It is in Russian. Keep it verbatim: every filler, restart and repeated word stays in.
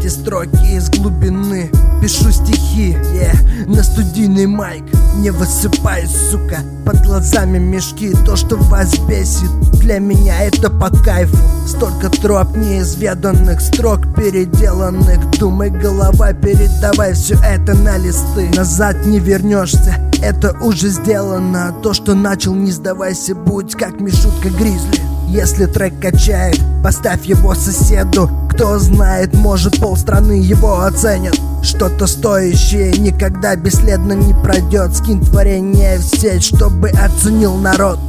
эти строки из глубины. Пишу стихи, yeah, на студийный майк. Не высыпай, сука, под глазами мешки. То, что вас бесит, для меня это по кайфу. Столько троп неизведанных, строк переделанных. Думай, голова, передавай все это на листы. Назад не вернешься, это уже сделано. То, что начал, не сдавайся, будь как Мишутка Гризли. Если трек качает, поставь его соседу. Кто знает, может полстраны его оценят. Что-то стоящее никогда бесследно не пройдет. Скинь творение в сеть, чтобы оценил народ.